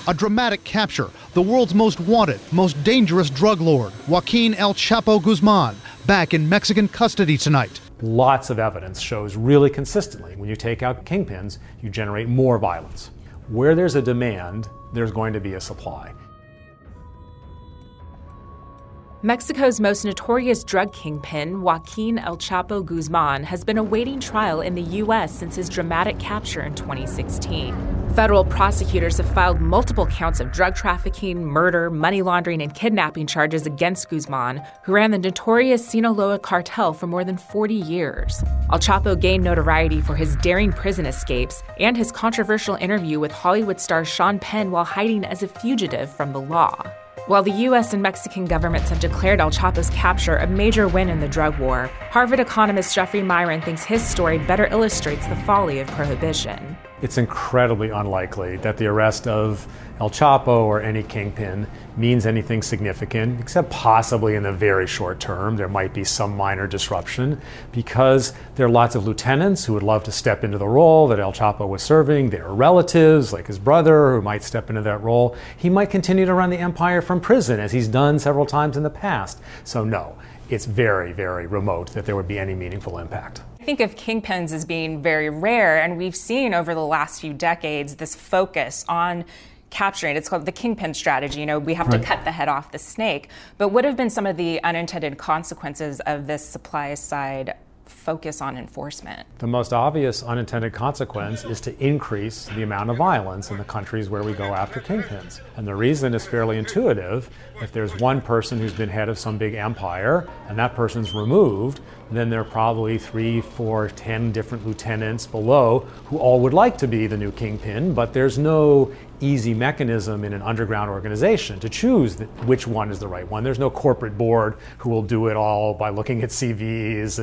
A dramatic capture. The world's most wanted, most dangerous drug lord, Joaquin El Chapo Guzman, back in Mexican custody tonight. Lots of evidence shows really consistently when you take out kingpins, you generate more violence. Where there's a demand, there's going to be a supply. Mexico's most notorious drug kingpin, Joaquin El Chapo Guzman, has been awaiting trial in the U.S. since his dramatic capture in 2016. Federal prosecutors have filed multiple counts of drug trafficking, murder, money laundering, and kidnapping charges against Guzman, who ran the notorious Sinaloa cartel for more than 40 years. El Chapo gained notoriety for his daring prison escapes and his controversial interview with Hollywood star Sean Penn while hiding as a fugitive from the law. While the U.S. and Mexican governments have declared El Chapo's capture a major win in the drug war, Harvard economist Jeffrey Myron thinks his story better illustrates the folly of prohibition. It's incredibly unlikely that the arrest of El Chapo or any kingpin means anything significant, except possibly in the very short term. There might be some minor disruption because there are lots of lieutenants who would love to step into the role that El Chapo was serving. There are relatives, like his brother, who might step into that role. He might continue to run the empire from prison, as he's done several times in the past. So no, it's very, very remote that there would be any meaningful impact. I think of kingpins as being very rare, and we've seen over the last few decades this focus on capturing. It's called the kingpin strategy. We have to cut the head off the snake. But what have been some of the unintended consequences of this supply side focus on enforcement? The most obvious unintended consequence is to increase the amount of violence in the countries where we go after kingpins. And the reason is fairly intuitive. If there's one person who's been head of some big empire and that person's removed, then there are probably 3, 4, 10 different lieutenants below who all would like to be the new kingpin, but there's no easy mechanism in an underground organization to choose which one is the right one. There's no corporate board who will do it all by looking at CVs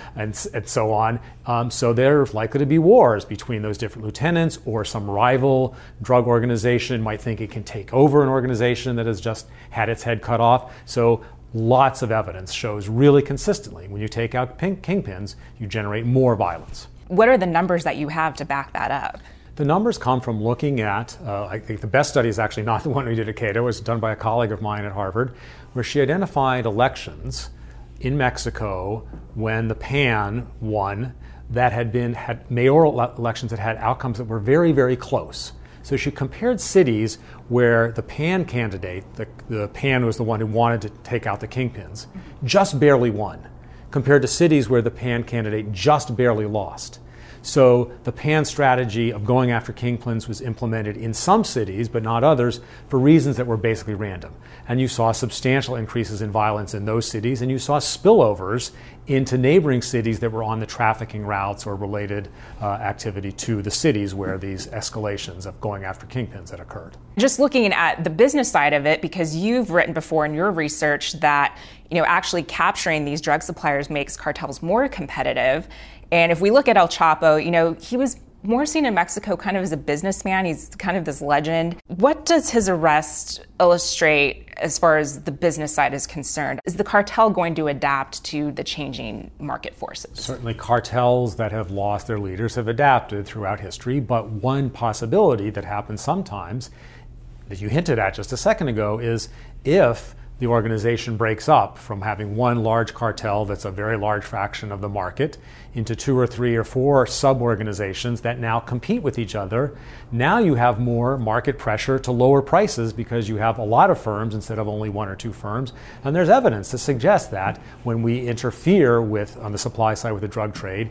and so on. So there's likely to be wars between those different lieutenants, or some rival drug organization might think it can take over an organization that has just had its head cut off. So lots of evidence shows really consistently when you take out kingpins, you generate more violence. What are the numbers that you have to back that up? The numbers come from looking at, I think the best study is actually not the one we did at Cato. It was done by a colleague of mine at Harvard, where she identified elections in Mexico when the PAN won that had mayoral elections that had outcomes that were very, very close. So she compared cities where the PAN candidate, the PAN was the one who wanted to take out the kingpins, just barely won, compared to cities where the PAN candidate just barely lost. So the PAN strategy of going after kingpins was implemented in some cities, but not others, for reasons that were basically random. And you saw substantial increases in violence in those cities, and you saw spillovers into neighboring cities that were on the trafficking routes or related activity to the cities where these escalations of going after kingpins had occurred. Just looking at the business side of it, because you've written before in your research that actually capturing these drug suppliers makes cartels more competitive. And if we look at El Chapo, he was more seen in Mexico kind of as a businessman. He's kind of this legend. What does his arrest illustrate as far as the business side is concerned? Is the cartel going to adapt to the changing market forces? Certainly cartels that have lost their leaders have adapted throughout history, but one possibility that happens sometimes, that you hinted at just a second ago, is if the organization breaks up from having one large cartel that's a very large fraction of the market into 2 or 3 or 4 sub-organizations that now compete with each other. Now you have more market pressure to lower prices because you have a lot of firms instead of only 1 or 2 firms. And there's evidence to suggest that when we interfere on the supply side with the drug trade,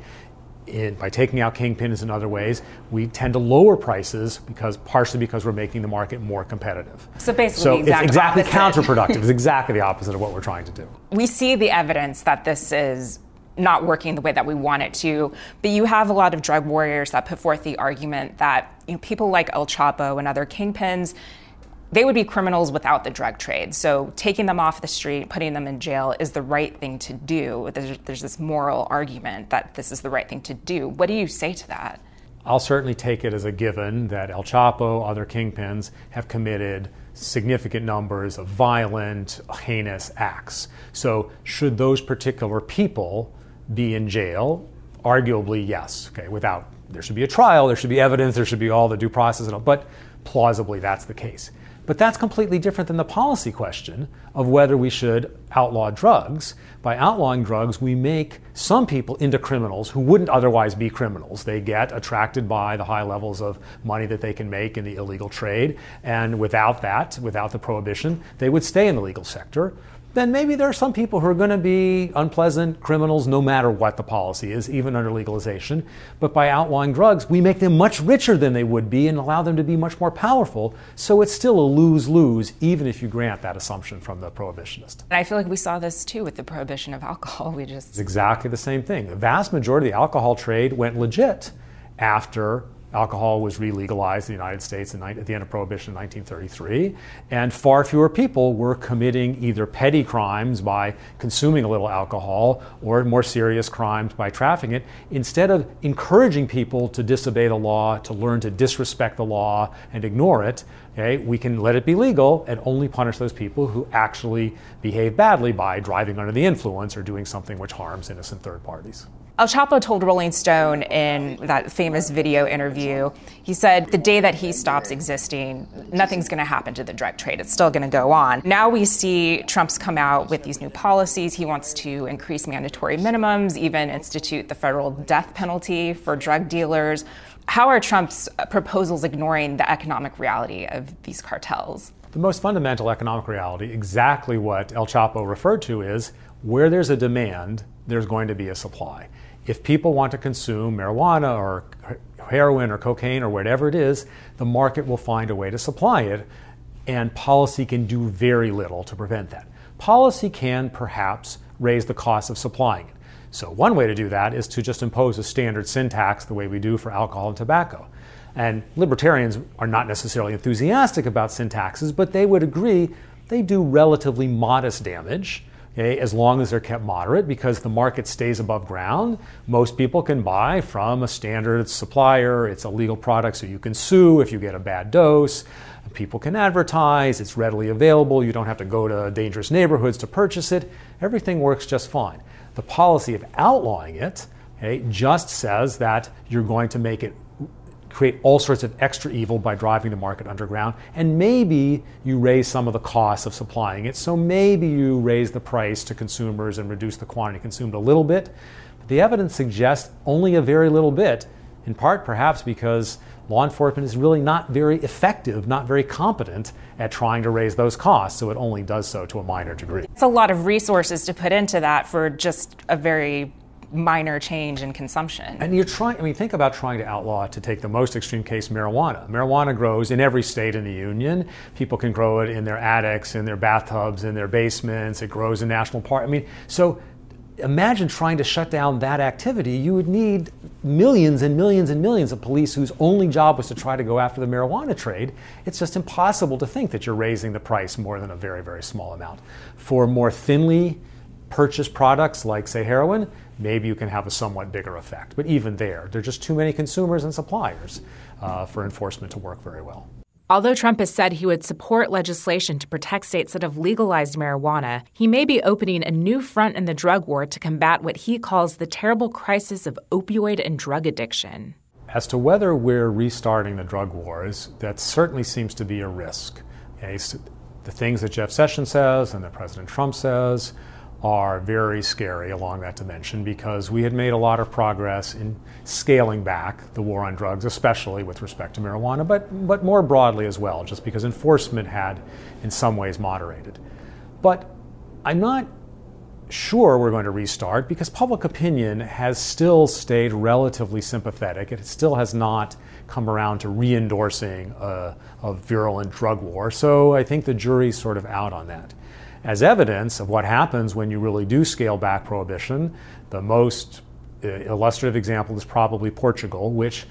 by taking out kingpins in other ways, we tend to lower prices partially because we're making the market more competitive. So basically, it's exactly counterproductive. It's exactly the opposite of what we're trying to do. We see the evidence that this is not working the way that we want it to, but you have a lot of drug warriors that put forth the argument that people like El Chapo and other kingpins, they would be criminals without the drug trade. So taking them off the street, putting them in jail is the right thing to do. There's this moral argument that this is the right thing to do. What do you say to that? I'll certainly take it as a given that El Chapo, other kingpins, have committed significant numbers of violent, heinous acts. So should those particular people be in jail? Arguably, yes. Okay, there should be a trial, there should be evidence, there should be all the due process and all. But plausibly that's the case. But that's completely different than the policy question of whether we should outlaw drugs. By outlawing drugs, we make some people into criminals who wouldn't otherwise be criminals. They get attracted by the high levels of money that they can make in the illegal trade, and without the prohibition, they would stay in the legal sector. Then maybe there are some people who are going to be unpleasant criminals no matter what the policy is, even under legalization. But by outlawing drugs, we make them much richer than they would be and allow them to be much more powerful. So it's still a lose-lose, even if you grant that assumption from the prohibitionist. And I feel like we saw this too with the prohibition of alcohol. It's exactly the same thing. The vast majority of the alcohol trade went legit after alcohol was re-legalized in the United States at the end of Prohibition in 1933, and far fewer people were committing either petty crimes by consuming a little alcohol or more serious crimes by trafficking it. Instead of encouraging people to disobey the law, to learn to disrespect the law and ignore it, we can let it be legal and only punish those people who actually behave badly by driving under the influence or doing something which harms innocent third parties. El Chapo told Rolling Stone in that famous video interview, he said the day that he stops existing, nothing's going to happen to the drug trade. It's still going to go on. Now we see Trump's come out with these new policies. He wants to increase mandatory minimums, even institute the federal death penalty for drug dealers. How are Trump's proposals ignoring the economic reality of these cartels? The most fundamental economic reality, exactly what El Chapo referred to, is where there's a demand, there's going to be a supply. If people want to consume marijuana or heroin or cocaine or whatever it is, the market will find a way to supply it, and policy can do very little to prevent that. Policy can perhaps raise the cost of supplying it. So one way to do that is to just impose a standard sin tax the way we do for alcohol and tobacco. And libertarians are not necessarily enthusiastic about sin taxes, but they would agree they do relatively modest damage. As long as they're kept moderate, because the market stays above ground. Most people can buy from a standard supplier. It's a legal product, so you can sue if you get a bad dose. People can advertise. It's readily available. You don't have to go to dangerous neighborhoods to purchase it. Everything works just fine. The policy of outlawing it just says that you're going to make it create all sorts of extra evil by driving the market underground, and maybe you raise some of the costs of supplying it, so maybe you raise the price to consumers and reduce the quantity consumed a little bit. But the evidence suggests only a very little bit, in part perhaps because law enforcement is really not very effective, not very competent at trying to raise those costs, so it only does so to a minor degree. It's a lot of resources to put into that for just a very minor change in consumption. And think about trying to outlaw, to take the most extreme case, marijuana. Marijuana grows in every state in the union. People can grow it in their attics, in their bathtubs, in their basements. It grows in national parks. So imagine trying to shut down that activity. You would need millions and millions and millions of police whose only job was to try to go after the marijuana trade. It's just impossible to think that you're raising the price more than a very, very small amount. For more thinly purchased products like, say, heroin, maybe you can have a somewhat bigger effect. But even there are just too many consumers and suppliers for enforcement to work very well. Although Trump has said he would support legislation to protect states that have legalized marijuana, he may be opening a new front in the drug war to combat what he calls the terrible crisis of opioid and drug addiction. As to whether we're restarting the drug wars, that certainly seems to be a risk. So the things that Jeff Sessions says and that President Trump says are very scary along that dimension, because we had made a lot of progress in scaling back the war on drugs, especially with respect to marijuana, but more broadly as well, just because enforcement had in some ways moderated. But I'm not sure we're going to restart, because public opinion has still stayed relatively sympathetic. It still has not come around to re-endorsing a virulent drug war. So I think the jury's sort of out on that. As evidence of what happens when you really do scale back prohibition, the most illustrative example is probably Portugal, which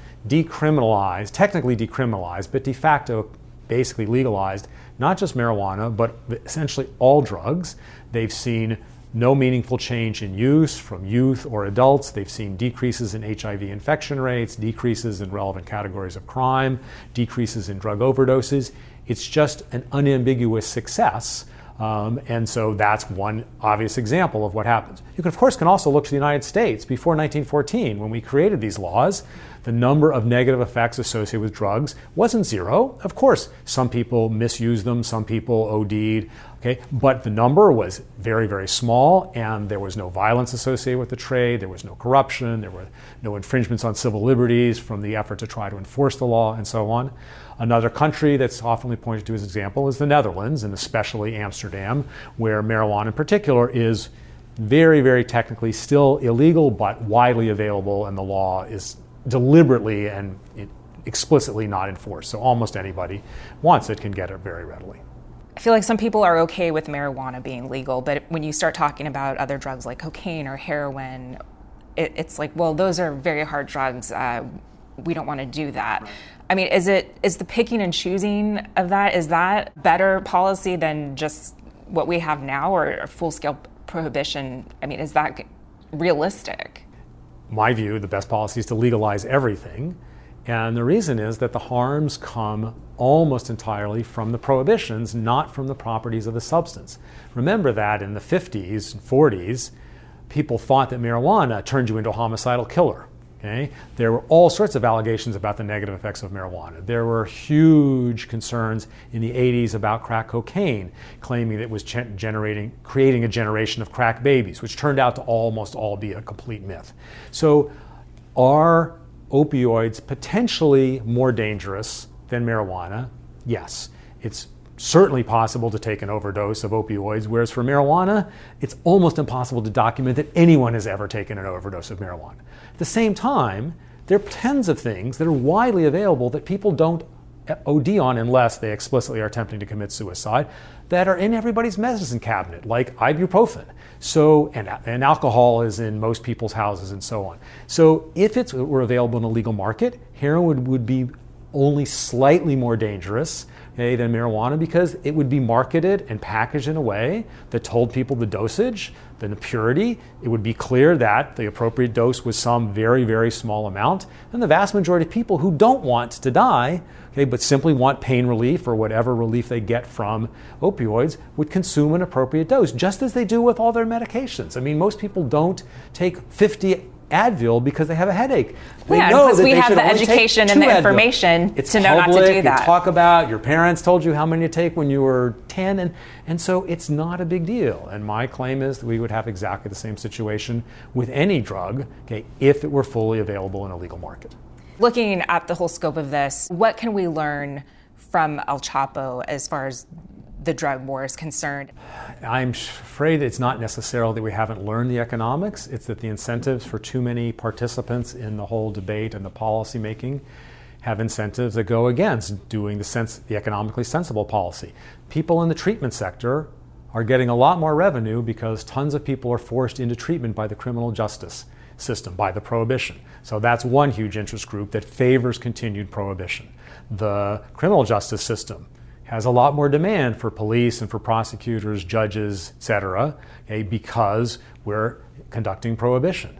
technically decriminalized, but de facto basically legalized not just marijuana, but essentially all drugs. They've seen no meaningful change in use from youth or adults. They've seen decreases in HIV infection rates, decreases in relevant categories of crime, decreases in drug overdoses. It's just an unambiguous success. And so that's one obvious example of what happens. You can also look to the United States. Before 1914, when we created these laws, The number of negative effects associated with drugs wasn't zero. Of course, some people misused them, some people OD'd, okay? But the number was very, very small, and there was no violence associated with the trade, there was no corruption, there were no infringements on civil liberties from the effort to try to enforce the law, and so on. Another country that's often pointed to as an example is the Netherlands, and especially Amsterdam, where marijuana in particular is very, very technically still illegal, but widely available, and the law is deliberately and explicitly not enforced. So almost anybody wants it can get it very readily. I feel like some people are okay with marijuana being legal, but when you start talking about other drugs like cocaine or heroin, it's like, well, those are very hard drugs. We don't want to do that. Right. I mean, is the picking and choosing of that, is that better policy than just what we have now, or full-scale prohibition? I mean, is that realistic? My view, the best policy is to legalize everything. And the reason is that the harms come almost entirely from the prohibitions, not from the properties of the substance. Remember that in the 50s and 40s, people thought that marijuana turned you into a homicidal killer. Okay? There were all sorts of allegations about the negative effects of marijuana. There were huge concerns in the 80s about crack cocaine, claiming that it was creating a generation of crack babies, which turned out to almost all be a complete myth. So are opioids potentially more dangerous than marijuana? Yes. It's certainly possible to take an overdose of opioids, whereas for marijuana, it's almost impossible to document that anyone has ever taken an overdose of marijuana. At the same time, there are tons of things that are widely available that people don't OD on unless they explicitly are attempting to commit suicide, that are in everybody's medicine cabinet, like ibuprofen. So, and alcohol is in most people's houses and so on. So if it were available in a legal market, heroin would be only slightly more dangerous, okay, than marijuana, because it would be marketed and packaged in a way that told people the dosage, then the purity. It would be clear that the appropriate dose was some very, very small amount. And the vast majority of people who don't want to die, okay, but simply want pain relief or whatever relief they get from opioids, would consume an appropriate dose, just as they do with all their medications. I mean, most people don't take 50 Advil because they have a headache. They know because that we they have should the only education take and 2 the Advil. information It's to know public, not to do that. You talk about, your parents told you how many to take when you were 10, and so it's not a big deal. And my claim is that we would have exactly the same situation with any drug, okay, if it were fully available in a legal market. Looking at the whole scope of this, what can we learn from El Chapo as far as the drug war is concerned? I'm afraid it's not necessarily that we haven't learned the economics. It's that the incentives for too many participants in the whole debate and the policy making have incentives that go against doing the economically sensible policy. People in the treatment sector are getting a lot more revenue because tons of people are forced into treatment by the criminal justice system, by the prohibition. So that's one huge interest group that favors continued prohibition. The criminal justice system has a lot more demand for police and for prosecutors, judges, etc., okay, because we're conducting prohibition.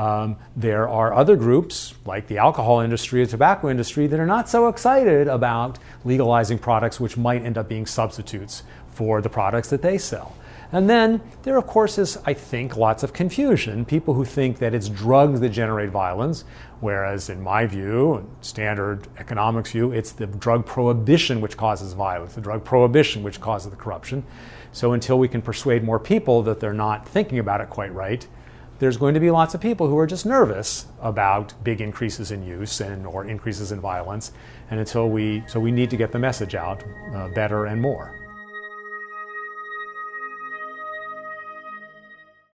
There are other groups, like the alcohol industry and tobacco industry, that are not so excited about legalizing products which might end up being substitutes for the products that they sell. And then there, of course, is, I think, lots of confusion. People who think that it's drugs that generate violence, whereas in my view, and standard economics view, it's the drug prohibition which causes violence, the drug prohibition which causes the corruption. So until we can persuade more people that they're not thinking about it quite right, there's going to be lots of people who are just nervous about big increases in use or increases in violence. And so we need to get the message out better and more.